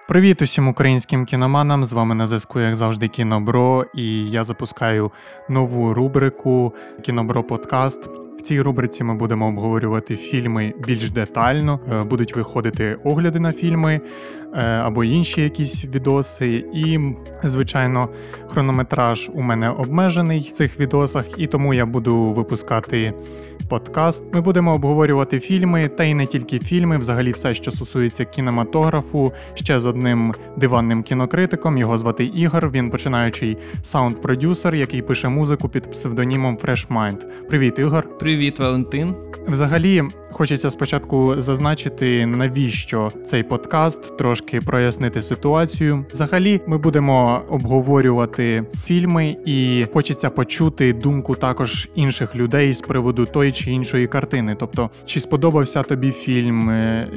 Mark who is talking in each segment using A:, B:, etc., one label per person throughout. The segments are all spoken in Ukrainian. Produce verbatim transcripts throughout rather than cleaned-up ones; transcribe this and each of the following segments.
A: Привіт усім українським кіноманам, з вами на зв'язку, як завжди, Кінобро, і я запускаю нову рубрику «Кінобро подкаст». В цій рубриці ми будемо обговорювати фільми більш детально, будуть виходити огляди на фільми або інші якісь відоси, і, звичайно, хронометраж у мене обмежений в цих відосах, і тому я буду випускати подкаст. Ми будемо обговорювати фільми, та й не тільки фільми, взагалі все, що стосується кінематографу, ще з одним диванним кінокритиком, його звати Ігор, він починаючий саунд-продюсер, який пише музику під псевдонімом Fresh Mind. Привіт, Ігор.
B: Привіт, Валентин.
A: Взагалі, хочеться спочатку зазначити, навіщо цей подкаст, трошки прояснити ситуацію. Взагалі, ми будемо обговорювати фільми, і хочеться почути думку також інших людей з приводу тої чи іншої картини. Тобто, чи сподобався тобі фільм,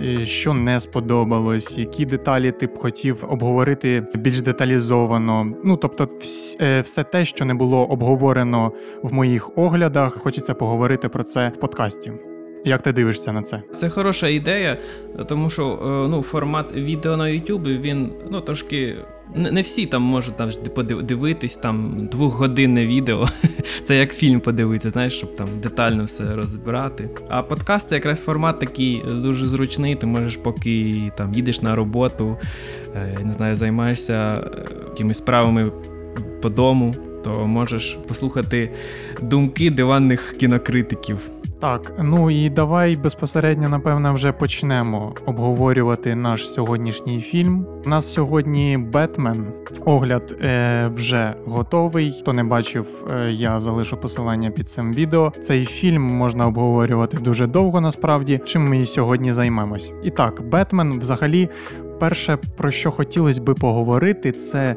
A: що не сподобалось, які деталі ти б хотів обговорити більш деталізовано. Ну, тобто, все те, що не було обговорено в моїх оглядах, хочеться поговорити про це в подкасті. Як ти дивишся на це?
B: Це хороша ідея, тому що ну, формат відео на YouTube, він ну, трошки... Не всі там можуть там, подивитись, там двохгодинне відео. Це як фільм подивитися, знаєш, щоб там детально все розбирати. А подкаст – це якраз формат такий дуже зручний. Ти можеш, поки там їдеш на роботу, не знаю, займаєшся якимись справами по дому, то можеш послухати думки диванних кінокритиків.
A: Так, ну і давай безпосередньо, напевно, вже почнемо обговорювати наш сьогоднішній фільм. У нас сьогодні «Бетмен». Огляд е, вже готовий. Хто не бачив, е, я залишу посилання під цим відео. Цей фільм можна обговорювати дуже довго, насправді, чим ми і сьогодні займемось. І так, «Бетмен» взагалі, перше, про що хотілося би поговорити, це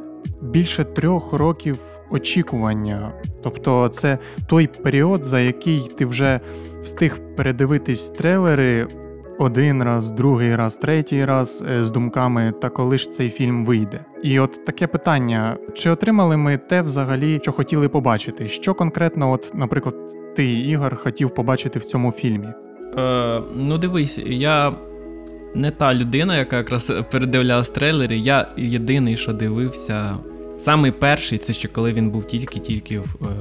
A: більше трьох років очікування. Тобто це той період, за який ти вже встиг передивитись трейлери один раз, другий раз, третій раз з думками, та коли ж цей фільм вийде. І от таке питання, чи отримали ми те взагалі, що хотіли побачити? Що конкретно, от, наприклад, ти, Ігор, хотів побачити в цьому фільмі?
B: Е, ну дивись, я не та людина, яка якраз передивлялась трейлери, я єдиний, що дивився. Самий перший, це ще коли він був тільки-тільки в е,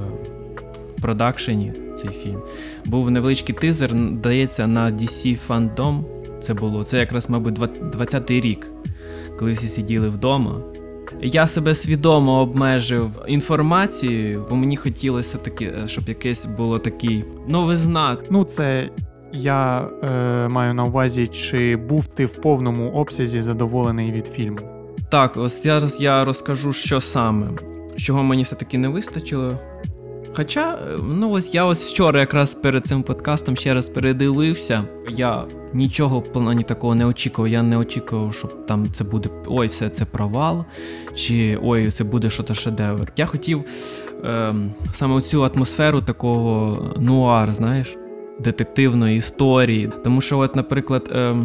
B: продакшені, цей фільм. Був невеличкий тизер, здається, на ді сі Fandom це було. Це якраз, мабуть, двадцятий рік, коли всі сиділи вдома. Я себе свідомо обмежив інформацією, бо мені хотілося таки, щоб якесь було такий новизна.
A: Ну, це я е, маю на увазі, чи був ти в повному обсязі задоволений від фільму?
B: Так, ось зараз я розкажу, що саме, чого мені все-таки не вистачило. Хоча, ну ось я ось вчора якраз перед цим подкастом ще раз передивився. Я нічого в плані такого не очікував. Я не очікував, що там це буде, ой, все, це провал, чи ой, це буде щось шедевр. Я хотів ем, саме цю атмосферу такого нуар, знаєш, детективної історії. Тому що, от, наприклад, ем,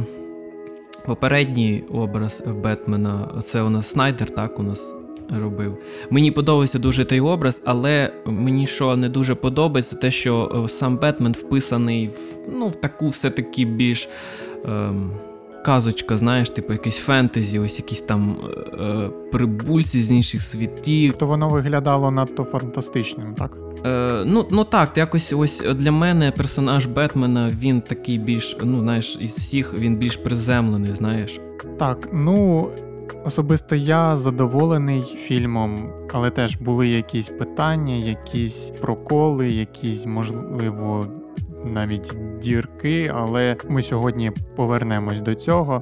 B: попередній образ Бетмена, це у нас Снайдер, так, у нас робив. Мені подобався дуже той образ, але мені що не дуже подобається, те, що сам Бетмен вписаний в, ну, в таку все-таки більш ем, казочка, знаєш, типу якийсь фентезі, ось якісь там е, прибульці з інших світів.
A: То воно виглядало надто фантастичним, так?
B: Е, ну, ну так, якось ось для мене персонаж Бетмена, він такий більш, ну, знаєш, із всіх він більш приземлений, знаєш.
A: Так, ну, особисто я задоволений фільмом, але теж були якісь питання, якісь проколи, якісь, можливо, навіть дірки, але ми сьогодні повернемось до цього.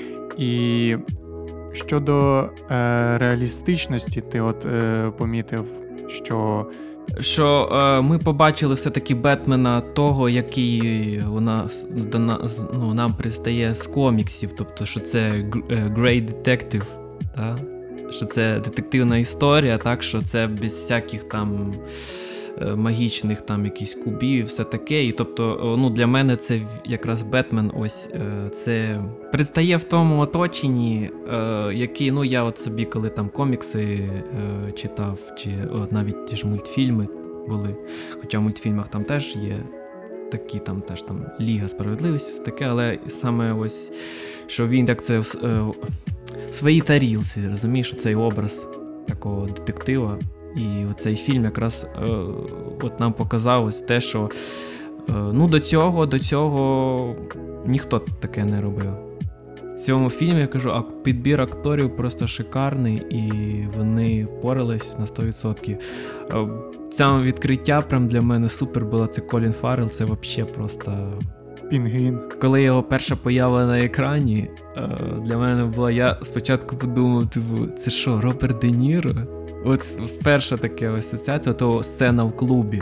A: І щодо е, реалістичності, ти от е, помітив, що
B: Що е, ми побачили все-таки Бетмена того, який у нас, до нас, ну, нам пристає з коміксів, тобто, що це Great Detective, так? Що це детективна історія, так, що це без всяких там е, магічних там якісь кубів і все таке. І тобто, ну, для мене це якраз Бетмен ось е, це предстає в тому оточенні, е, який, ну, я от собі, коли там комікси е, читав, чи от, навіть ті ж мультфільми були, хоча в мультфільмах там теж є такі, там теж там Ліга Справедливості, все таке, але саме ось, що він так це е, в своїй тарілці, розумієш, цей образ такого детектива. І цей фільм якраз е, от нам показав ось те, що е, ну, до цього, до цього ніхто таке не робив. В цьому фільмі, я кажу, а підбір акторів просто шикарний, і вони впорались на сто відсотків. Е, це відкриття прям для мене супер було, це Колін Фаррелл, це взагалі просто...
A: Пінгвін.
B: Коли його перша поява на екрані, е, для мене була, я спочатку подумав, типу, це що, Роберт Де Ніро? От перша така асоціація, то сцена в клубі.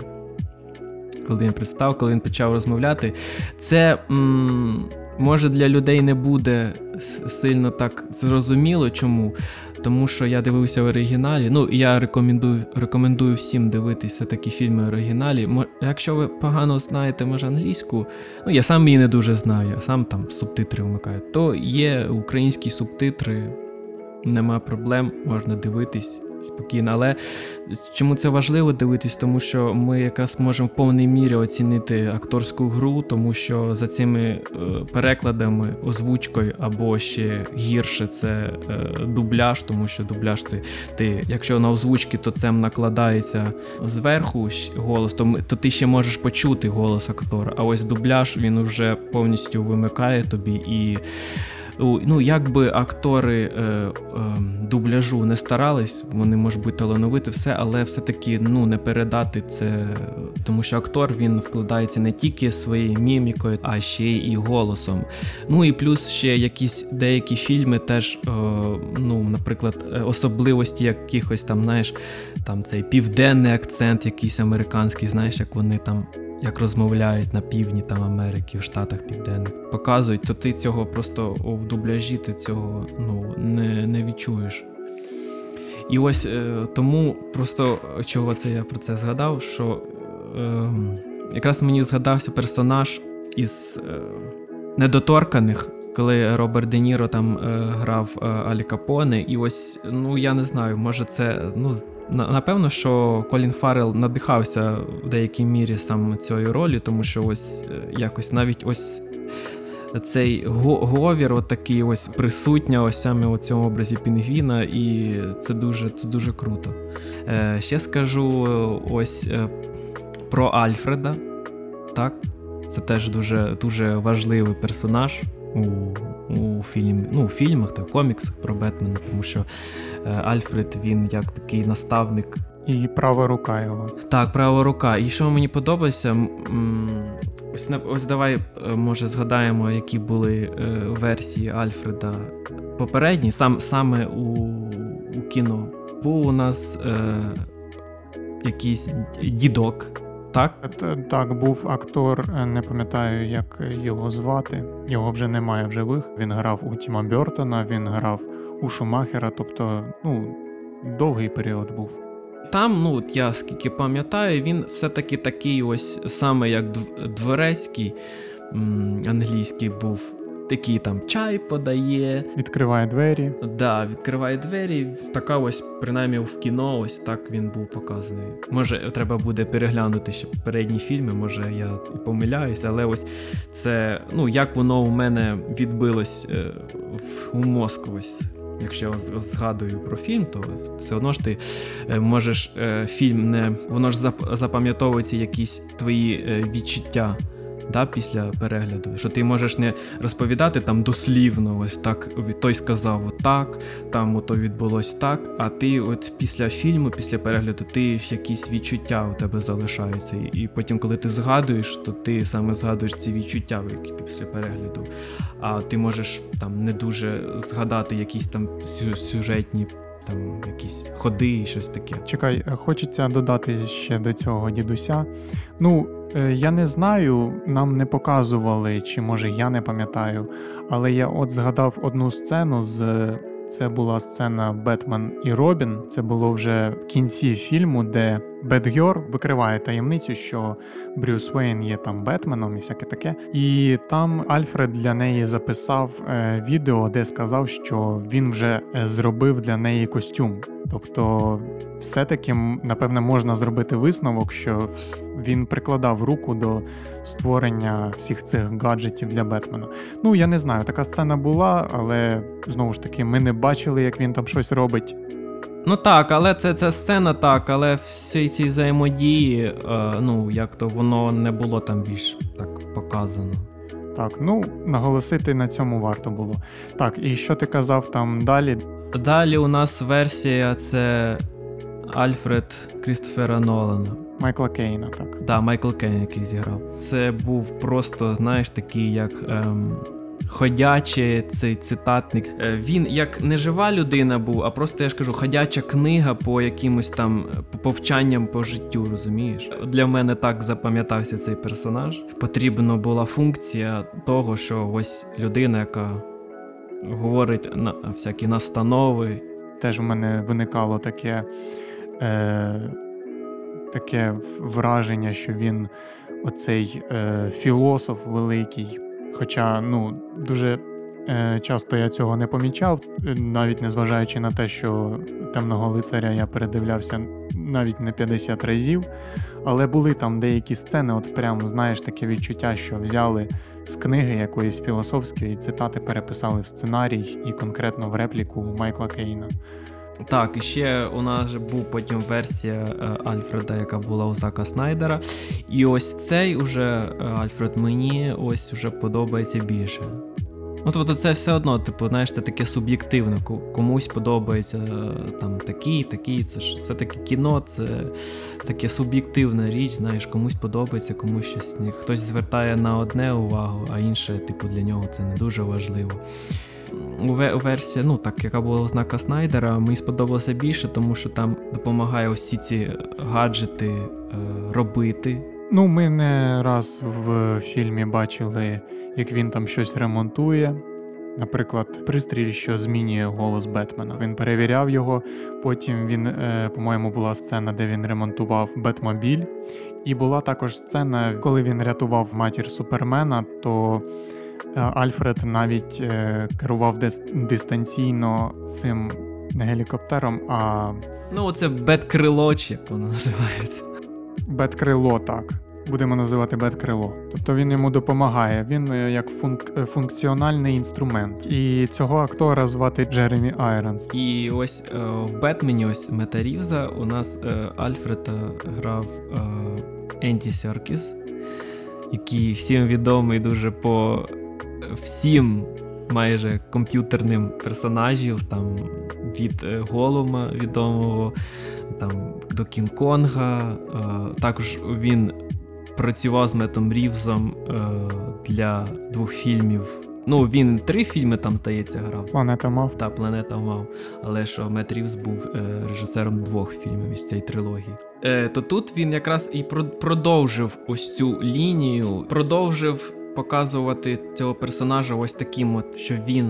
B: Коли він представ, коли він почав розмовляти. Це, м- може, для людей не буде сильно так зрозуміло. Чому? Тому що я дивився в оригіналі. Ну, я рекомендую, рекомендую всім дивитись все-таки фільми в оригіналі. Мо- Якщо ви погано знаєте, може, англійську, ну, я сам її не дуже знаю, я сам там субтитри вмикаю, то є українські субтитри, нема проблем, можна дивитись спокійно. Але чому це важливо дивитись? Тому що ми якраз можемо в повній мірі оцінити акторську гру, тому що за цими е, перекладами, озвучкою або ще гірше це е, дубляж, тому що дубляж це ти, якщо на озвучці, то це накладається зверху голос, то, ми, то ти ще можеш почути голос актора, а ось дубляж він вже повністю вимикає тобі і ну, якби актори е, е, дубляжу не старались, вони можуть бути талановиті, все, але все-таки ну, не передати це, тому що актор, він вкладається не тільки своєю мімікою, а ще і голосом. Ну і плюс ще якісь деякі фільми теж, е, ну, наприклад, особливості якихось там, знаєш, там цей південний акцент якийсь американський, знаєш, як вони там як розмовляють на півдні там Америки, в Штатах Південних, показують, то ти цього просто в дубляжі, ти цього ну, не, не відчуєш. І ось е, тому просто, чого це я про це згадав, що е, якраз мені згадався персонаж із е, недоторканих, коли Роберт Де Ніро там е, грав е, Алі Капоне, і ось, ну я не знаю, може це, ну, напевно, що Колін Фаррелл надихався в деякій мірі саме цією ролью, тому що ось якось навіть ось цей говір от такий ось присутня ось саме у цьому образі пінгвіна, і це дуже, це дуже круто. Е, ще скажу ось е, про Альфреда, так, це теж дуже, дуже важливий персонаж у, у, фільм, ну, у фільмах та коміксах про Бетмена, тому що е, Альфред, він як такий наставник.
A: І права рука його.
B: Так, права рука. І що мені подобається, м- ось, ось давай, може, згадаємо, які були е, версії Альфреда попередні, сам, саме у, у кіно. Був у нас е, якийсь дідок, так?
A: Так, був актор, не пам'ятаю, як його звати, його вже немає в живих. Він грав у Тіма Бёртона, він грав у Шумахера, тобто, ну, довгий період був.
B: Там, ну, от я скільки пам'ятаю, він все-таки такий ось, саме як дворецький м- англійський був. Такий там чай подає.
A: Відкриває двері.
B: Да, відкриває двері. Така ось, принаймні в кіно, ось так він був показаний. Може, треба буде переглянути ще попередні фільми, може я і помиляюся, але ось це, ну, як воно у мене відбилось е, в, у мозку ось. Якщо я згадую про фільм, то все одно ж ти можеш е, фільм не... Воно ж запам'ятовується якісь твої е, відчуття, да, після перегляду. Що ти можеш не розповідати там дослівно, ось так, той сказав отак, там ото відбулось так, а ти от після фільму, після перегляду, ти якісь відчуття у тебе залишаються. І, і потім, коли ти згадуєш, то ти саме згадуєш ці відчуття, які після перегляду. А ти можеш там не дуже згадати якісь там сюжетні там якісь ходи і щось таке.
A: Чекай, хочеться додати ще до цього дідуся. Ну, я не знаю, нам не показували, чи може я не пам'ятаю, але я от згадав одну сцену з... Це була сцена Бетмен і Робін. Це було вже в кінці фільму, де Бетгьор викриває таємницю, що Брюс Уейн є там Бетменом і всяке таке. І там Альфред для неї записав е, відео, де сказав, що він вже зробив для неї костюм. Тобто, все-таки, напевне, можна зробити висновок, що він прикладав руку до створення всіх цих гаджетів для Бетмена. Ну, я не знаю, така сцена була, але, знову ж таки, ми не бачили, як він там щось робить.
B: Ну так, але це, це сцена так, але всі ці взаємодії, е, ну, як то воно не було там більш так показано.
A: Так, ну, наголосити на цьому варто було. Так, і що ти казав там далі?
B: Далі у нас версія це Альфред Крістофера Нолана.
A: Майкла Кейна, так.
B: Да, Майкл Кейн, який зіграв. Це був просто, знаєш, такий як ем, ходячий цей цитатник. Е, він як не жива людина був, а просто, я ж кажу, ходяча книга по якимось там повчанням по життю, розумієш? Для мене так запам'ятався цей персонаж. Потрібна була функція того, що ось людина, яка говорить на всякі настанови.
A: Теж у мене виникало таке, е, таке враження, що він оцей е, філософ великий. Хоча, ну, дуже е, часто я цього не помічав, навіть незважаючи на те, що «Темного лицаря» я передивлявся навіть не п'ятдесят разів, але були там деякі сцени, от прям, знаєш, таке відчуття, що взяли з книги якоїсь філософської, цитати переписали в сценарій і конкретно в репліку Майкла Кейна.
B: Так, і ще у нас же був потім версія е, Альфреда, яка була у Зака Снайдера. І ось цей уже е, Альфред мені ось уже подобається більше. Ну, тобто це все одно, типу, знаєш, це таке суб'єктивне. Комусь подобається е, там такий, такий, це ж все-таки кіно, це таке суб'єктивна річ, знаєш, комусь подобається, комусь щось не. Хтось звертає на одне увагу, а інше, типу, для нього це не дуже важливо. У версії, ну так, яка була у Зака Снайдера, мені сподобалося більше, тому що там допомагає всі ці гаджети е, робити.
A: Ну, ми не раз в фільмі бачили, як він там щось ремонтує. Наприклад, пристрій, що змінює голос Бетмена. Він перевіряв його, потім він, е, по-моєму, була сцена, де він ремонтував Бетмобіль. І була також сцена, коли він рятував матір Супермена, то Альфред навіть е, керував дис- дистанційно цим не гелікоптером, а...
B: Ну, оце Бет-крило, чи як воно називається.
A: Бет-крило, так. Будемо називати Бет-крило. Тобто він йому допомагає, він як функ- функціональний інструмент. І цього актора звати Джеремі Айронс.
B: І ось е, в Бетмені, ось Мета Рівза, у нас е, Альфреда грав е, Енді Серкіс, який всім відомий дуже по всім майже комп'ютерним персонажів, там від е, Голума відомого, там до Кінг-Конга. Е, також він працював з Метом Рівзом е, для двох фільмів. Ну, він три фільми там, здається, грав.
A: Планета мав.
B: Та, Планета мав. Але що Мет Рівз був е, режисером двох фільмів із цієї трилогії. Е, то тут він якраз і продовжив ось цю лінію, продовжив показувати цього персонажа ось таким от, що він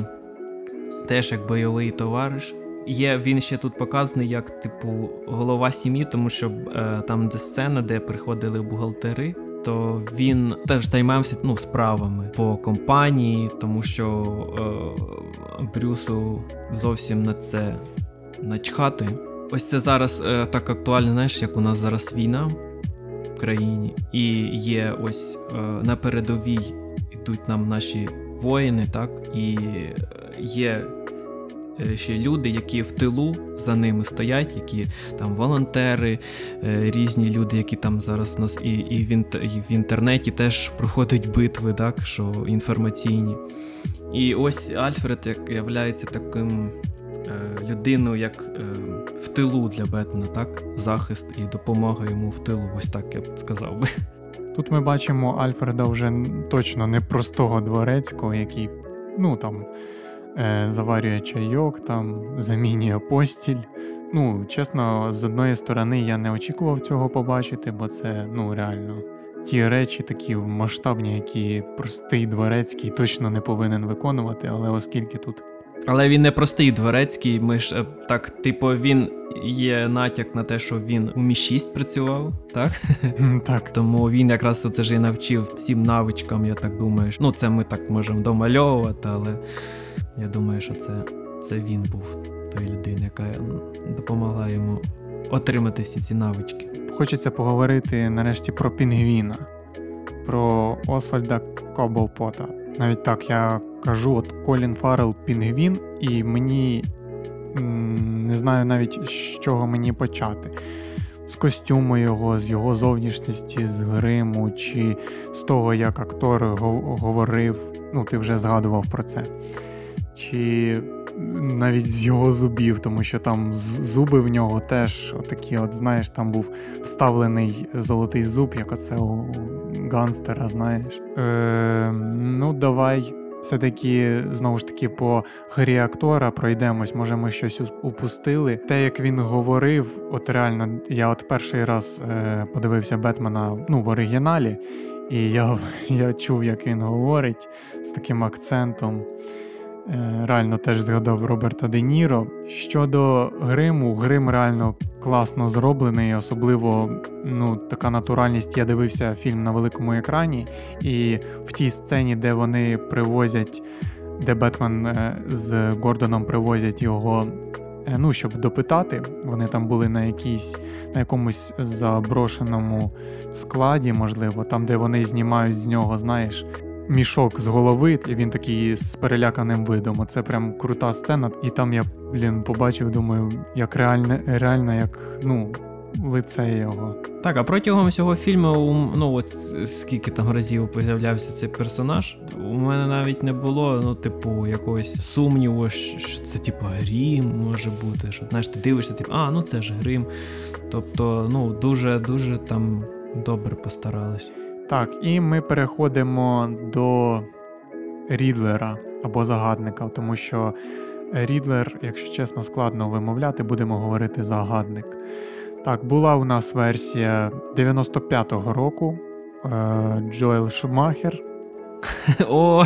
B: теж як бойовий товариш. Є, він ще тут показаний як, типу, голова сім'ї, тому що е, там, де сцена, де приходили бухгалтери, то він теж займався, ну, справами по компанії, тому що е, Брюсу зовсім на це начхати. Ось це зараз е, так актуально, знаєш, як у нас зараз війна в країні, і є ось е, на передовій ідуть нам наші воїни, так, і є ще люди, які в тилу за ними стоять, які там волонтери, різні люди, які там зараз у нас і, і, в, інт, і в інтернеті теж проходять битви, так, що інформаційні. І ось Альфред як являється таким е, людиною, як е, в тилу для Бетмена, так, захист і допомога йому в тилу, ось так я б сказав би.
A: Тут ми бачимо Альфреда вже точно не простого дворецького, який, ну, там, заварює чайок, там, замінює постіль. Ну, чесно, з одної сторони я не очікував цього побачити, бо це, ну, реально, ті речі такі масштабні, які простий дворецький точно не повинен виконувати, але оскільки тут...
B: Але він не простий дворецький, ми ж так, типу, він є натяк на те, що він у Мі шість працював, так?
A: Так.
B: Тому він якраз це ж і навчив всім навичкам, я так думаю. Ну, це ми так можемо домальовувати, але я думаю, що це це він був той людина, яка допомогла йому отримати всі ці навички.
A: Хочеться поговорити нарешті про пінгвіна, про Освальда Коблпота. Навіть так я кажу, от Колін Фаррелл пінгвін, і мені м, не знаю навіть, з чого мені почати. З костюму його, з його зовнішності, з гриму, чи з того, як актор говорив, ну ти вже згадував про це, чи навіть з його зубів, тому що там зуби в нього теж отакі, от знаєш, там був вставлений золотий зуб, як оце у ганстера, знаєш. Е, ну давай все-таки, знову ж таки, по грі актора пройдемось, може ми щось упустили. Те, як він говорив, от реально, я от перший раз е, подивився Бетмена, ну, в оригіналі, і я, я чув, як він говорить з таким акцентом. Е, реально теж згадав Роберта Де Ніро. Щодо гриму, грим реально класно зроблений, особливо, ну, така натуральність. Я дивився фільм на великому екрані, і в тій сцені, де вони привозять, де Бетмен з Гордоном привозять його, ну, щоб допитати, вони там були на якійсь, на якомусь заброшеному складі, можливо, там, де вони знімають з нього, знаєш, мішок з голови, і він такий з переляканим видом. Оце прям крута сцена. І там я, блін, побачив, думаю, як реально, реально як, ну, лице його.
B: Так, а протягом всього фільму, ну, от скільки там разів появлявся цей персонаж, у мене навіть не було, ну, типу, якогось сумніву, що це, типу, Грім може бути, що, знаєш, ти дивишся, типу, а, ну, це ж Грім. Тобто, ну, дуже-дуже там добре постарались.
A: Так, і ми переходимо до Рідлера або Загадника, тому що Рідлер, якщо чесно, складно вимовляти, будемо говорити Загадник. Так, була у нас версія дев'яносто п'ятого року, Джоел Шумахер.
B: О,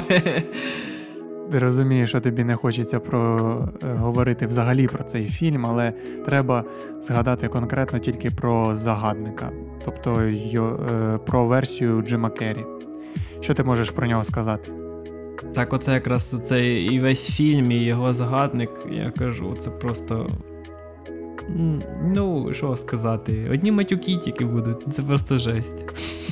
A: Ти розумієш, що тобі не хочеться про, говорити взагалі про цей фільм, але треба згадати конкретно тільки про Загадника, тобто йо, про версію Джима Керрі. Що ти можеш про нього сказати?
B: Так, оце якраз цей і весь фільм, і його Загадник, я кажу, це просто... Ну, що сказати, одні матюки тільки будуть, це просто жесть.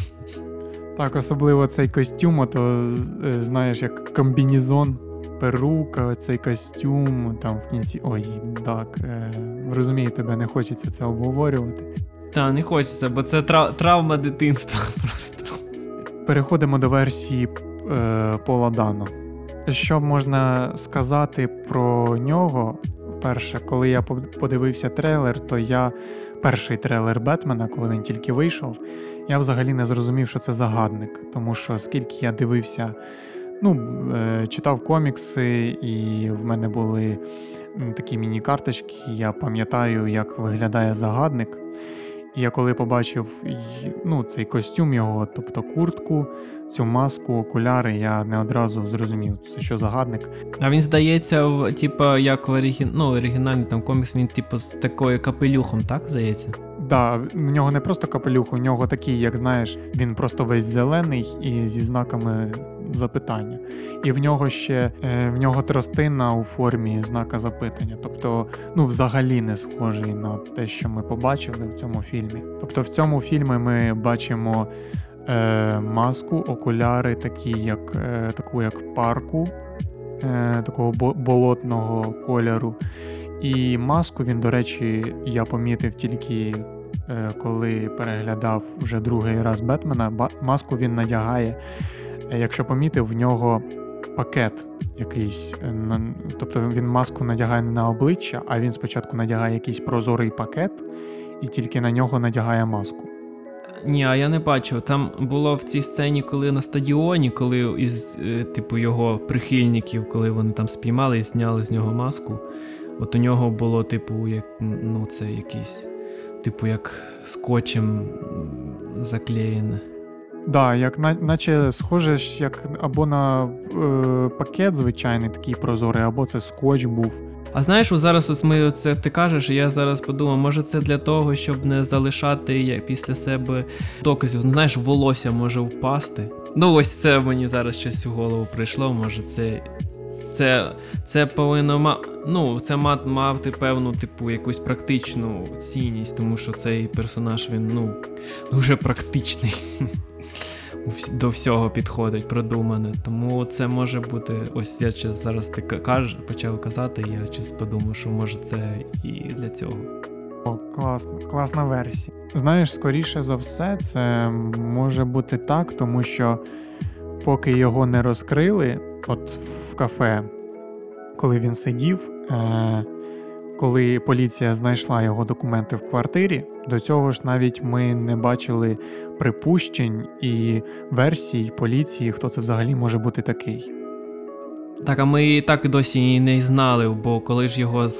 A: Так, особливо цей костюм, то, знаєш, як комбінезон, перука, цей костюм, там в кінці, ой, так, е, розумію, тебе не хочеться це обговорювати.
B: Та, не хочеться, бо це трав- травма дитинства просто.
A: Переходимо до версії е, Пола Дано. Що можна сказати про нього? Перше, коли я подивився трейлер, то я, перший трейлер Бетмена, коли він тільки вийшов, я взагалі не зрозумів, що це Загадник, тому що скільки я дивився, ну, е, читав комікси, і в мене були такі міні-карточки, я пам'ятаю, як виглядає Загадник. І я коли побачив, ну, цей костюм його, тобто куртку, цю маску, окуляри, я не одразу зрозумів, це що Загадник.
B: А він, здається, в, типу, як в оригін... ну, оригінальний там комікс, він типу з такою капелюхом, так, здається?
A: Да, в нього не просто капелюх, у нього такий, як знаєш, він просто весь зелений і зі знаками запитання. І в нього ще, в нього тростина у формі знака запитання. Тобто, ну, взагалі не схожий на те, що ми побачили в цьому фільмі. Тобто в цьому фільмі ми бачимо е, маску, окуляри, такі як, е, таку як парку, е, такого болотного кольору. І маску він, до речі, я помітив тільки е, коли переглядав вже другий раз Бетмена. Ба- маску він надягає, е, якщо помітив, в нього пакет якийсь. Е, на, тобто він маску надягає не на обличчя, а він спочатку надягає якийсь прозорий пакет і тільки на нього надягає маску.
B: Ні, а я не бачив. Там було в цій сцені, коли на стадіоні, коли із, е, типу, його прихильників, коли вони там спіймали і зняли з нього маску. От у нього було, типу, як, ну, це якийсь, типу, як скотчем заклеєне.
A: Да, як на, наче схоже, як або на е, пакет звичайний такий прозорий, або це скотч був.
B: А знаєш, зараз ось ми це ти кажеш, і я зараз подумав, може це для того, щоб не залишати після себе доказів. Ну, знаєш, волосся може впасти. Ну, ось це мені зараз щось в голову прийшло, може це... Це, це повинно ма... Ну, це мав, мати певну, типу, якусь практичну цінність, тому що цей персонаж, він, ну, дуже практичний. До всього підходить, продумане. Тому це може бути, ось я щас зараз ти каж, почав казати, я щось подумав, що може це і для цього.
A: О, класно, класна версія. Знаєш, скоріше за все, це може бути так, тому що поки його не розкрили, от в кафе, коли він сидів, е- коли поліція знайшла його документи в квартирі, до цього ж навіть ми не бачили припущень і версій поліції, хто це взагалі може бути такий.
B: Так, а ми і так досі і не знали, бо коли ж його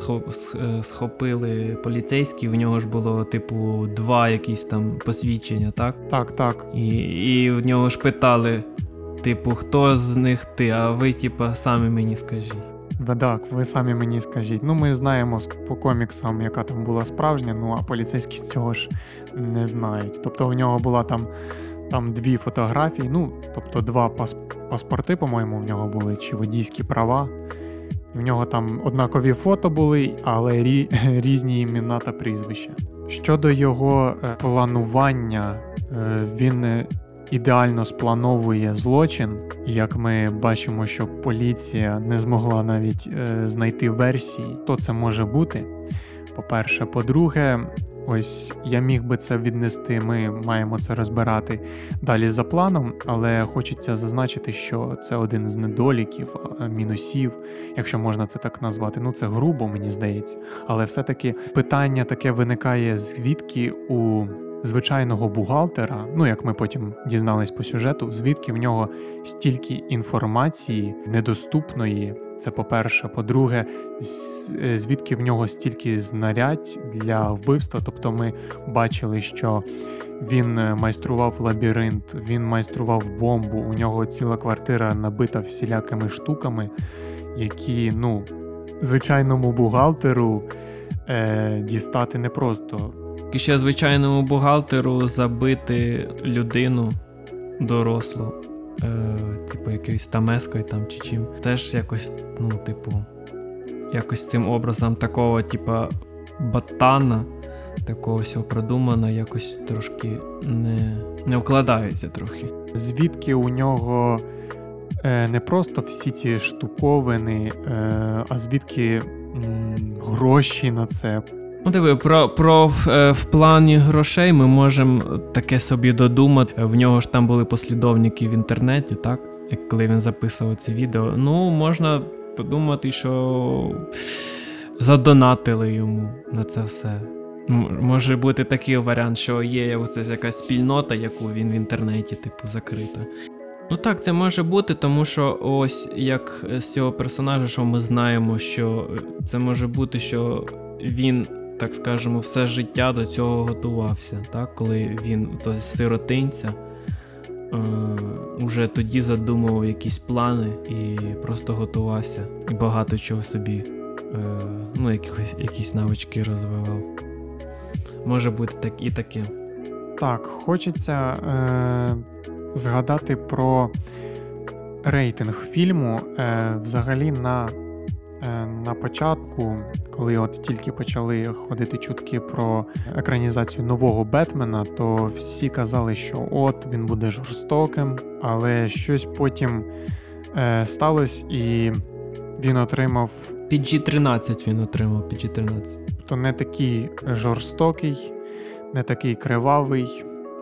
B: схопили поліцейські, в нього ж було, типу, два якісь там посвідчення, так?
A: Так, так.
B: І, і в нього ж питали, типу, хто з них ти, а ви, типу, самі мені скажіть.
A: Так, ви самі мені скажіть. Ну, ми знаємо по коміксам, яка там була справжня, ну, а поліцейські цього ж не знають. Тобто, у нього була там, там дві фотографії, ну, тобто, два пас- паспорти, по-моєму, в нього були, чи водійські права. І в нього там однакові фото були, але рі- різні імена та прізвища. Щодо його е, планування, е, він ідеально сплановує злочин. Як ми бачимо, що поліція не змогла навіть е, знайти версії, хто це може бути. По-перше. По-друге, ось я міг би це віднести, ми маємо це розбирати далі за планом, але хочеться зазначити, що це один з недоліків, мінусів, якщо можна це так назвати. Ну, це грубо, мені здається. Але все-таки питання таке виникає, звідки у звичайного бухгалтера, ну, як ми потім дізнались по сюжету, звідки в нього стільки інформації недоступної, це по-перше. По-друге, звідки в нього стільки знарядь для вбивства. Тобто ми бачили, що він майстрував лабіринт, він майстрував бомбу, у нього ціла квартира набита всілякими штуками, які, ну, звичайному бухгалтеру е, дістати непросто.
B: І ще звичайному бухгалтеру забити людину дорослу, е, типу якоюсь тамескою там чи чим, теж якось, ну, типу, якось цим образом такого, типа, ботана, такого всього продумано, якось трошки не, не вкладається трохи.
A: Звідки у нього е, не просто всі ці штуковини, е, а звідки м, гроші на це?
B: Ну, диви, про, про в, в плані грошей ми можемо таке собі додумати. В нього ж там були послідовники в інтернеті, так? Як коли він записував це відео. Ну, можна подумати, що задонатили йому на це все. М- може бути такий варіант, що є оце якась спільнота, яку він в інтернеті, типу, закрита. Ну так, це може бути, тому що ось як з цього персонажа, що ми знаємо, що це може бути, що він, так скажемо, все життя до цього готувався, так? Коли він то з сиротинця е, уже тоді задумував якісь плани і просто готувався. І багато чого собі, е, ну, якісь, якісь навички розвивав. Може бути так і таке.
A: Так, хочеться е, згадати про рейтинг фільму. Е, взагалі на На початку, коли от тільки почали ходити чутки про екранізацію нового Бетмена, то всі казали, що от він буде жорстоким, але щось потім е, сталося і він отримав...
B: пі джі тринадцять він отримав, пі джі тринадцять.
A: То не такий жорстокий, не такий кривавий.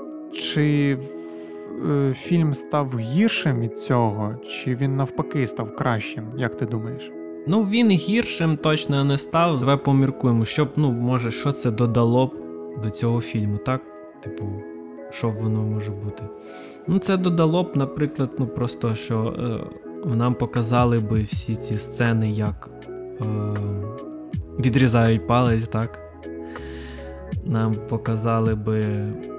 A: Чи е, фільм став гіршим від цього, чи він навпаки став кращим? Як ти думаєш?
B: Ну, він гіршим точно не став. Давай поміркуємо, щоб, ну, може, що це додало б до цього фільму, так? Типу, що воно може бути? Ну, це додало б, наприклад, ну, просто, що е, нам показали би всі ці сцени, як е, відрізають палець, так? Нам показали би,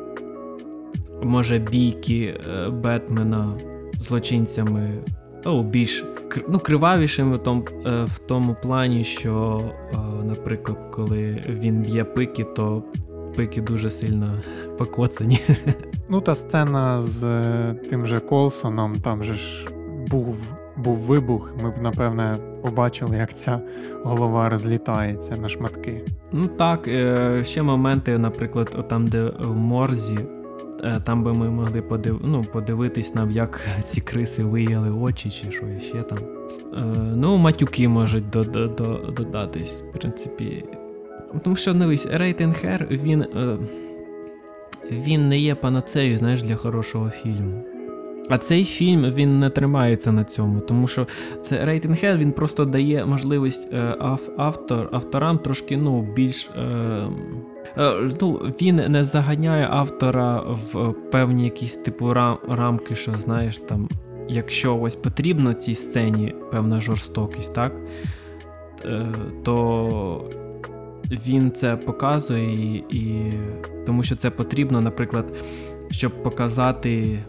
B: може, бійки е, Бетмена злочинцями, ну, більш ну, кривавішими в тому, в тому плані, що, наприклад, коли він б'є пики, то пики дуже сильно покоцані.
A: Ну, та сцена з тим же Колсоном, там же ж був був вибух, ми б, напевне, побачили, як ця голова розлітається на шматки.
B: Ну так, е, ще моменти, наприклад, там, де в морзі, е, там би ми могли подив... ну, подивитись нам, як ці криси вияли очі, чи що ще там. Е, ну, матюки можуть до, до, до, додатись, в принципі. Тому що, дивись, рейтинг R, він, е, він не є панацею, знаєш, для хорошого фільму. А цей фільм, він не тримається на цьому, тому що це рейтинг R, він просто дає можливість е, ав, автор, авторам трошки, ну, більш... Е, е, ну, він не заганяє автора в певні якісь типу рам, рамки, що, знаєш, там, якщо ось потрібно цій сцені певна жорстокість, так, е, то він це показує, і, і тому що це потрібно, наприклад, щоб показати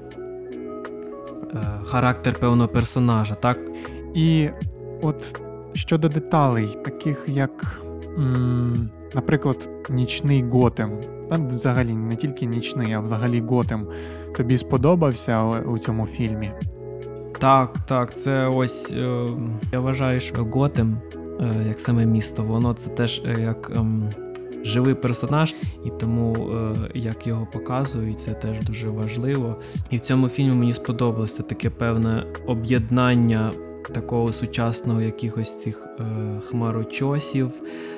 B: характер певного персонажа, так?
A: І от щодо деталей, таких як, м, наприклад, нічний Готем, та взагалі не тільки нічний, а взагалі Готем, тобі сподобався у цьому фільмі?
B: Так, так, це ось, е, я вважаю, що Готем, е, як саме місто, воно це теж е, як е, живий персонаж, і тому е, як його показують, це теж дуже важливо. І в цьому фільмі мені сподобалося таке певне об'єднання такого сучасного якихось цих е, хмарочосів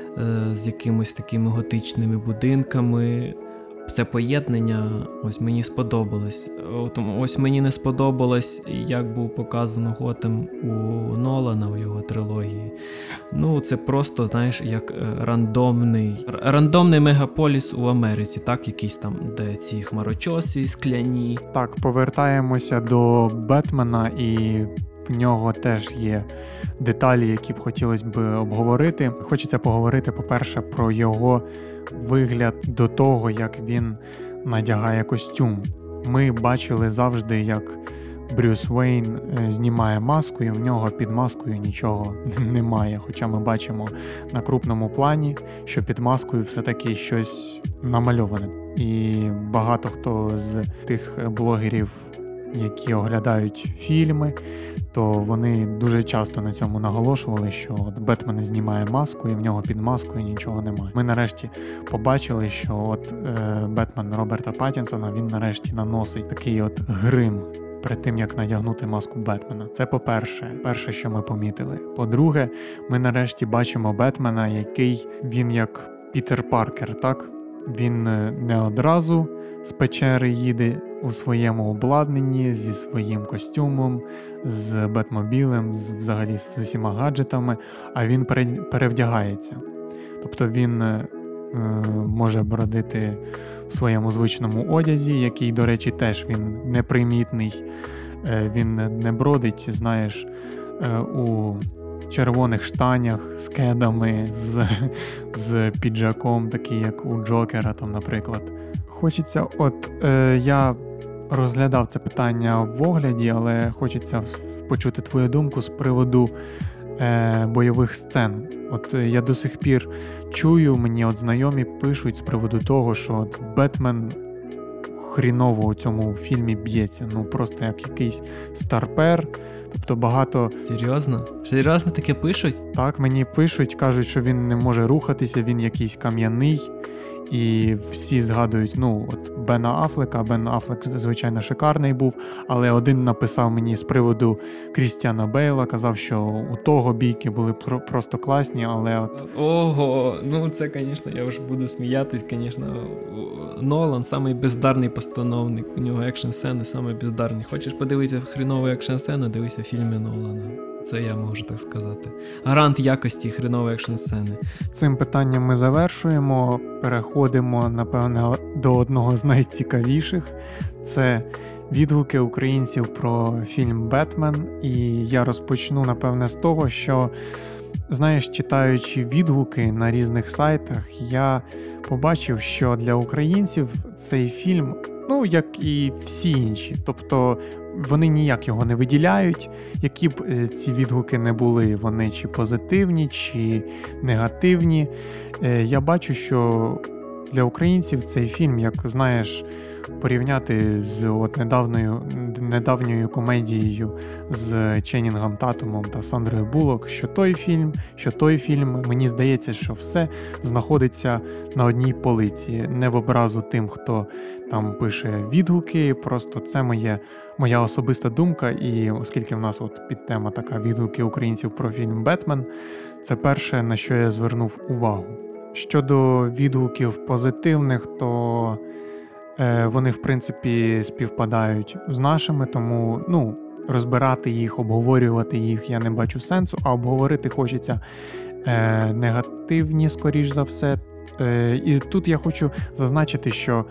B: е, з якимось такими готичними будинками. Це поєднання ось мені сподобалось. От, ось мені не сподобалось, як був показано Готем у Нолана, у його трилогії. Ну, це просто, знаєш, як рандомний, рандомний мегаполіс у Америці, так, якийсь там, де ці хмарочоси скляні.
A: Так, повертаємося до Бетмена, і в нього теж є деталі, які б хотілося б обговорити. Хочеться поговорити, по-перше, про його вигляд до того, як він надягає костюм. Ми бачили завжди, як Брюс Вейн знімає маску, і в нього під маскою нічого немає. Хоча ми бачимо на крупному плані, що під маскою все-таки щось намальоване. І багато хто з тих блогерів, які оглядають фільми, то вони дуже часто на цьому наголошували, що от Бетмен знімає маску, і в нього під маскою нічого немає. Ми нарешті побачили, що от е, Бетмен Роберта Паттінсона, він нарешті наносить такий от грим перед тим, як надягнути маску Бетмена. Це по-перше, перше, що ми помітили. По-друге, ми нарешті бачимо Бетмена, який він як Пітер Паркер, так? Він не одразу з печери їде у своєму обладнанні, зі своїм костюмом, з Бетмобілем, з, взагалі з усіма гаджетами, а він перевдягається. Тобто він е, може бродити в своєму звичному одязі, який, до речі, теж він непримітний. Е, він не бродить, знаєш, е, у червоних штанях з кедами, з, з піджаком, такий як у Джокера, там, наприклад. Хочеться, от е, я розглядав це питання в огляді, але хочеться почути твою думку з приводу е, бойових сцен. От е, я до сих пір чую, мені от знайомі пишуть з приводу того, що от Бетмен хріново у цьому фільмі б'ється, ну просто як якийсь старпер. Тобто багато...
B: Серйозно? Серйозно таке пишуть?
A: Так, мені пишуть, кажуть, що він не може рухатися, він якийсь кам'яний. І всі згадують, ну, от Бена Аффлека. Бен Аффлек, звичайно, шикарний був, але один написав мені з приводу Крістіана Бейла, казав, що у того бійки були про- просто класні, але от...
B: Ого, ну це, звісно, я вже буду сміятись, звісно. Нолан самий бездарний постановник, у нього екшн-сцени самі бездарні. Хочеш подивитися хрінову екшн-сцену, дивися фільми Нолана. Це я можу так сказати. Гарант якості хренової екшн-сцени.
A: З цим питанням ми завершуємо. Переходимо, напевне, до одного з найцікавіших. Це відгуки українців про фільм «Бетмен». І я розпочну, напевне, з того, що, знаєш, читаючи відгуки на різних сайтах, я побачив, що для українців цей фільм, ну, як і всі інші, тобто вони ніяк його не виділяють, які б ці відгуки не були, вони чи позитивні, чи негативні. Я бачу, що для українців цей фільм, як, знаєш, порівняти з от недавньою, недавньою комедією з Ченнінгом Татумом та Сандрою Буллок, що той фільм, що той фільм, мені здається, що все знаходиться на одній полиці. Не в образу тим, хто там пише відгуки, просто це моє, моя особиста думка, і оскільки в нас от підтема така відгуки українців про фільм «Бетмен», це перше, на що я звернув увагу. Щодо відгуків позитивних, то е, вони, в принципі, співпадають з нашими, тому, ну, розбирати їх, обговорювати їх я не бачу сенсу, а обговорити хочеться е, негативні, скоріш за все. Е, і тут я хочу зазначити, що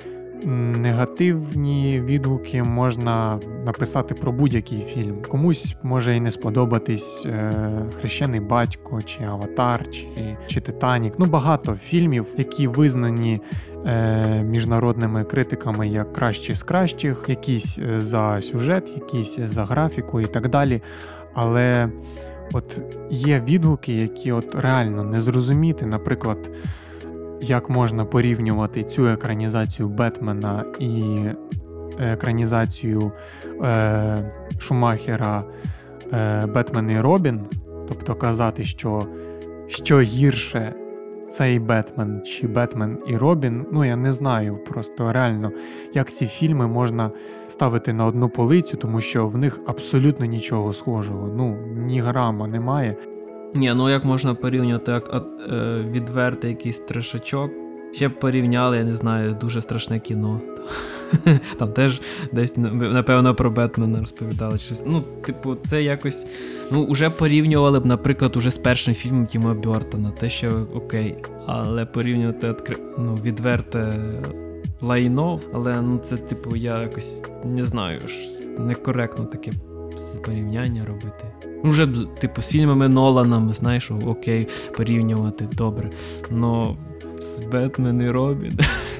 A: негативні відгуки можна написати про будь-який фільм. Комусь може і не сподобатись е, «Хрещений батько», чи «Аватар», чи, чи «Титанік». Ну, багато фільмів, які визнані е, міжнародними критиками як кращі з кращих, якісь за сюжет, якісь за графіку і так далі. Але от є відгуки, які от реально не зрозуміти, наприклад, як можна порівнювати цю екранізацію Бетмена і екранізацію е, Шумахера е, «Бетмен і Робін», тобто казати, що, що гірше цей Бетмен чи Бетмен і Робін, ну я не знаю просто реально, як ці фільми можна ставити на одну полицю, тому що в них абсолютно нічого схожого, ну ні грама немає.
B: Ні, ну як можна порівнювати як от, е, відвертий якийсь трешачок? Ще б порівняли, я не знаю, дуже страшне кіно. Там теж десь, напевно, про Бетмена розповідали щось. Ну, типу, це якось... Ну, уже порівнювали б, наприклад, уже з першим фільмом Тіма Бёртона. Те, що окей. Але порівнювати ну, відверте лайно, але ну, це, типу, я якось не знаю, некоректно таке порівняння робити. Уже, типу, з фільмами Ноланом, знаєш, окей, порівнювати, добре. Но з Бетмен і Робін...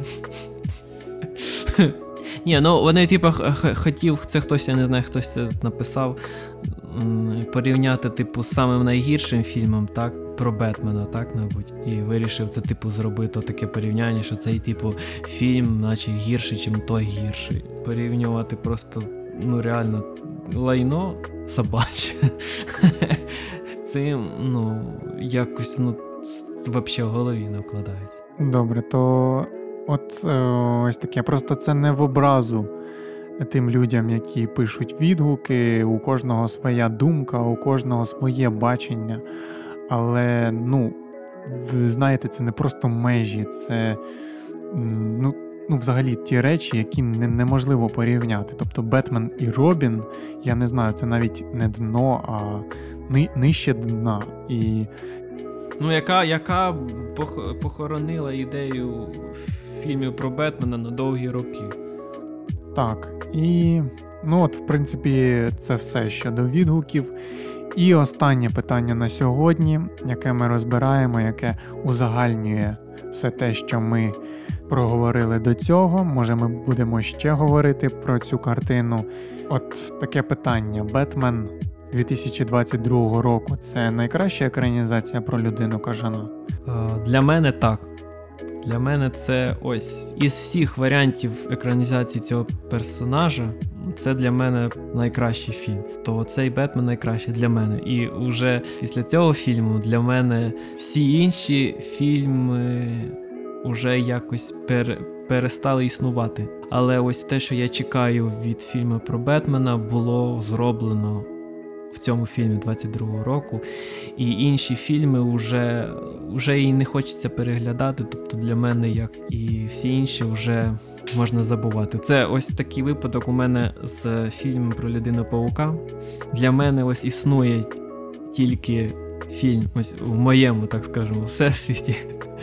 B: Ні, ну вони, типу, х- хотів, це хтось, я не знаю, хтось це написав, порівняти, типу, з самим найгіршим фільмом, так, про Бетмена, так, мабуть, і вирішив це, типу, зробити таке порівняння, що цей, типу, фільм, наче гірший, чим той гірший. Порівнювати просто, ну, реально, лайно собаче. Цим, ну, якось, ну, взагалі в голові не вкладається.
A: Добре, то от е, ось таке, просто це не в образу тим людям, які пишуть відгуки, у кожного своя думка, у кожного своє бачення, але, ну, ви знаєте, це не просто межі, це, ну, ну взагалі ті речі, які не, неможливо порівняти. Тобто Бетмен і Робін, я не знаю, це навіть не дно, а ни, нижче дна. І
B: Ну, яка, яка пох- похоронила ідею фільмів про Бетмена на довгі роки.
A: так, і, ну от, в принципі, це все щодо відгуків. І останнє питання на сьогодні, яке ми розбираємо, яке узагальнює все те, що ми проговорили до цього. Може, ми будемо ще говорити про цю картину. От таке питання. Бетмен дві тисячі двадцять другого року – це найкраща екранізація про людину-кажана?
B: Для мене так. Для мене це ось із всіх варіантів екранізації цього персонажа, це для мене найкращий фільм. То цей Бетмен найкращий для мене. І вже після цього фільму для мене всі інші фільми вже якось пер, перестали існувати. Але ось те, що я чекаю від фільму про Бетмена, було зроблено в цьому фільмі двадцять другого року, і інші фільми вже, вже і не хочеться переглядати, тобто для мене, як і всі інші, вже можна забувати. Це ось такий випадок у мене з фільмом про Людину-павука. Для мене ось існує тільки фільм, ось у моєму, так скажемо, всесвіті,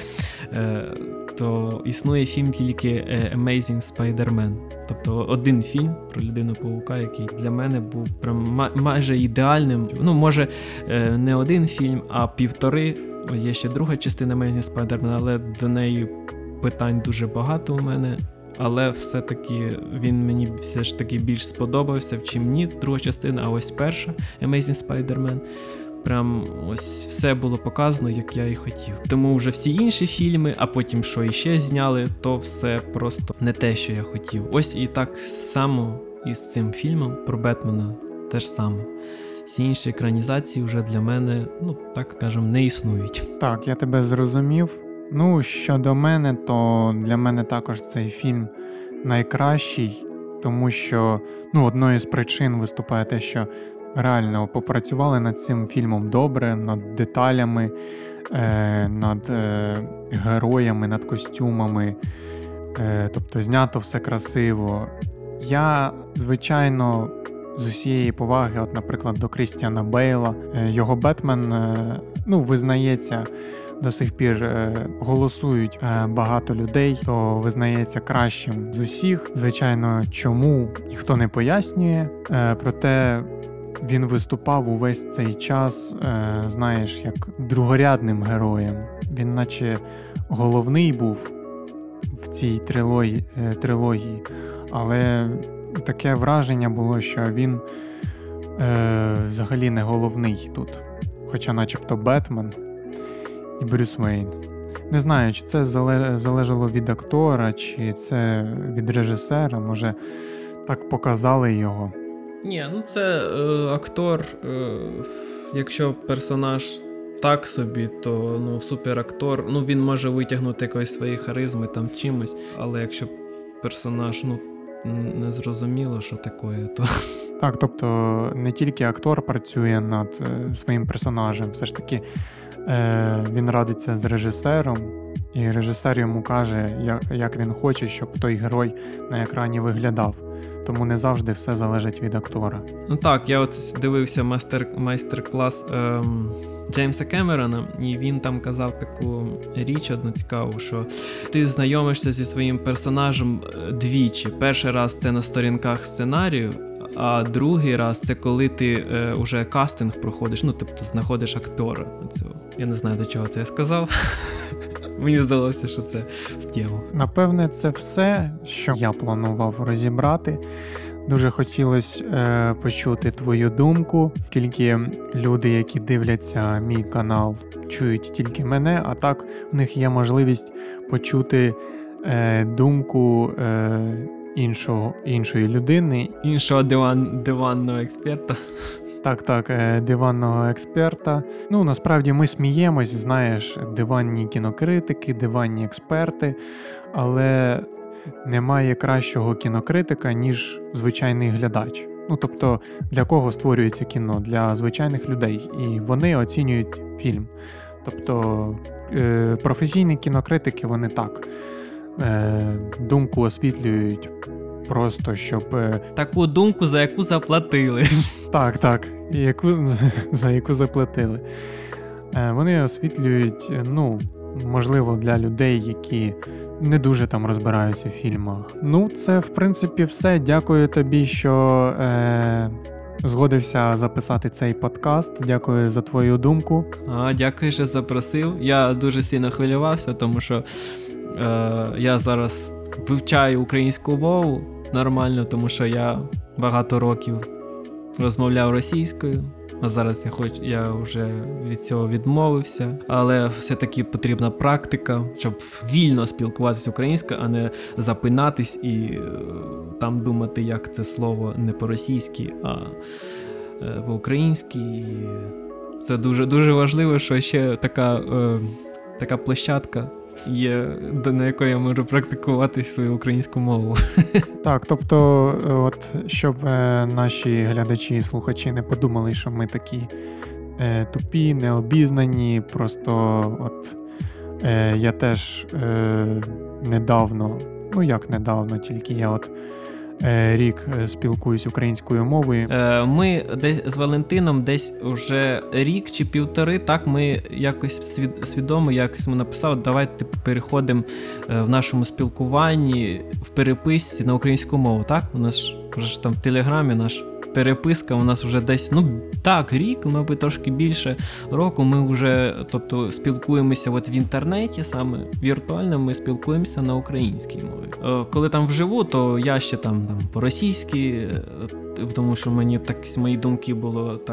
B: то існує фільм тільки Amazing Spider-Man. Тобто один фільм про Людину-павука, який для мене був прям майже ідеальним. Ну, може, не один фільм, а півтори. Є ще друга частина Amazing Spider-Man, але до неї питань дуже багато у мене. Але все-таки він мені все ж таки більш сподобався, чим ні, друга частина, а ось перша Amazing Spider-Man. прям ось все було показано, як я і хотів. Тому вже всі інші фільми, а потім що іще зняли, то все просто не те, що я хотів. Ось і так само і з цим фільмом про Бетмена теж саме. Всі інші екранізації вже для мене, ну, так скажемо, не існують.
A: Так, я тебе зрозумів. Ну, щодо мене, то для мене також цей фільм найкращий, тому що, ну, одною з причин виступає те, що реально попрацювали над цим фільмом добре, над деталями, е, над е, героями, над костюмами, е, тобто знято все красиво. Я, звичайно, з усієї поваги, от, наприклад, до Крістіана Бейла, е, його Бетмен, е, ну, визнається, до сих пір е, голосують е, багато людей, то визнається кращим з усіх. Звичайно, чому ніхто не пояснює, е, проте він виступав увесь цей час, е, знаєш, як другорядним героєм. Він наче головний був в цій трилогії, е, трилогії, але таке враження було, що він е, взагалі не головний тут. Хоча начебто Бетмен і Брюс Вейн. Не знаю, чи це залежало від актора, чи це від режисера, може так показали його.
B: Ні, ну це е, актор, е, якщо персонаж так собі, то ну суперактор, ну він може витягнути якоїсь свої харизми там чимось, але якщо персонаж, ну, не зрозуміло, що таке, то...
A: Так, тобто не тільки актор працює над е, своїм персонажем, все ж таки е, він радиться з режисером, і режисер йому каже, як, як він хоче, щоб той герой на екрані виглядав. Тому не завжди все залежить від актора.
B: Ну так, я от дивився майстер, майстер-клас ем, Джеймса Кемерона, і він там казав таку річ одну цікаву, що ти знайомишся зі своїм персонажем двічі. Перший раз це на сторінках сценарію, а другий раз це коли ти е, уже кастинг проходиш, ну тобто знаходиш актора. Цього. Я не знаю, до чого це я сказав. Мені здалося, що це в тему.
A: Напевне, це все, що я планував розібрати. Дуже хотілося е, почути твою думку, оскільки люди, які дивляться мій канал, чують тільки мене, а так в них є можливість почути е, думку е, іншого, іншої людини.
B: Іншого диван, диванного експерта.
A: Так, так, диванного експерта. Ну, насправді ми сміємось, знаєш, диванні кінокритики, диванні експерти, але немає кращого кінокритика, ніж звичайний глядач. Ну, тобто, для кого створюється кіно? Для звичайних людей, і вони оцінюють фільм. Тобто, професійні кінокритики, вони так, думку освітлюють, просто щоб...
B: Таку думку, за яку заплатили.
A: Так, так, яку, за яку заплатили. Вони освітлюють, ну, можливо, для людей, які не дуже там розбираються в фільмах. Ну, це, в принципі, все. Дякую тобі, що е, згодився записати цей подкаст. Дякую за твою думку.
B: А, дякую, що запросив. Я дуже сильно хвилювався, тому що е, я зараз вивчаю українську мову нормально, тому що я багато років розмовляв російською, а зараз я хоч я вже від цього відмовився, але все-таки потрібна практика, щоб вільно спілкуватися українською, а не запинатись і е, там думати, як це слово не по-російськи, а е, по-українськи. І це дуже дуже важливо, що ще така, е, така площадка є, на якої я можу практикувати свою українську мову.
A: Так, тобто, от, щоб е, наші глядачі і слухачі не подумали, що ми такі е, тупі, необізнані, просто от е, я теж е, недавно, ну як недавно, тільки я от е, рік спілкуюсь українською мовою.
B: Е, ми десь з Валентином десь уже рік чи півтори, так, ми якось свід, свідомо якось ми написали, давайте переходимо в нашому спілкуванні, в переписці на українську мову, так? У нас вже там в Телеграмі наш переписка, у нас вже десь, ну так, рік, мабуть, трошки більше року ми вже, тобто, спілкуємося от в інтернеті, саме віртуально ми спілкуємося на українській мові. Коли там вживу, то я ще там, там по-російськи, тому що мені так, мої думки було так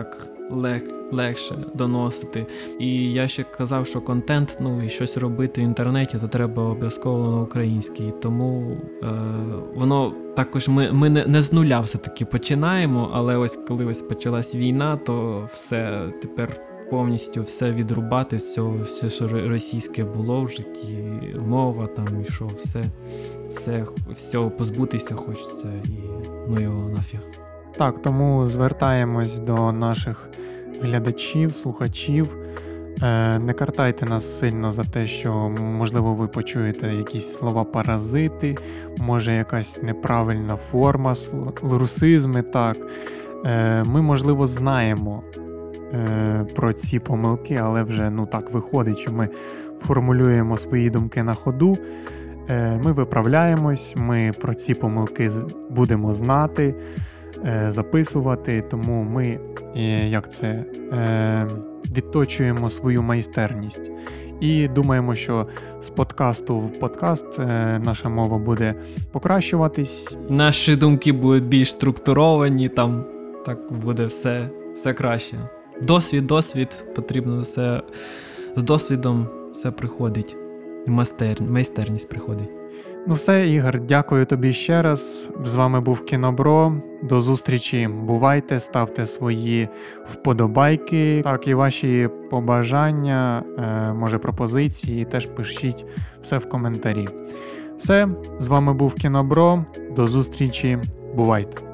B: лег, легше доносити. І я ще казав, що контент, ну і щось робити в інтернеті, то треба обов'язково на українській. Тому е, воно також ми, ми не, не з нуля все-таки починаємо, але ось коли ось почалась війна, то все тепер повністю все відрубати з цього, все, що російське було в житті, мова там і що, все, все, всього позбутися хочеться і ну його нафіг.
A: Так, тому звертаємось до наших глядачів, слухачів. Е, не картайте нас сильно за те, що, можливо, ви почуєте якісь слова паразити, може якась неправильна форма, русизми, так. Е, ми, можливо, знаємо е, про ці помилки, але вже, ну так, виходить, що ми формулюємо свої думки на ходу. Е, ми виправляємось, ми про ці помилки будемо знати, записувати, тому ми, як це, відточуємо свою майстерність. І думаємо, що з подкасту в подкаст наша мова буде покращуватись.
B: Наші думки будуть більш структуровані, там так буде все, все краще. Досвід, досвід, потрібно все, з досвідом все приходить. Майстер, майстерність приходить.
A: Ну все, Ігор, дякую тобі ще раз. З вами був Кінобро. До зустрічі. Бувайте, ставте свої вподобайки. Так, і ваші побажання, може пропозиції, теж пишіть все в коментарі. Все, з вами був Кінобро. До зустрічі. Бувайте.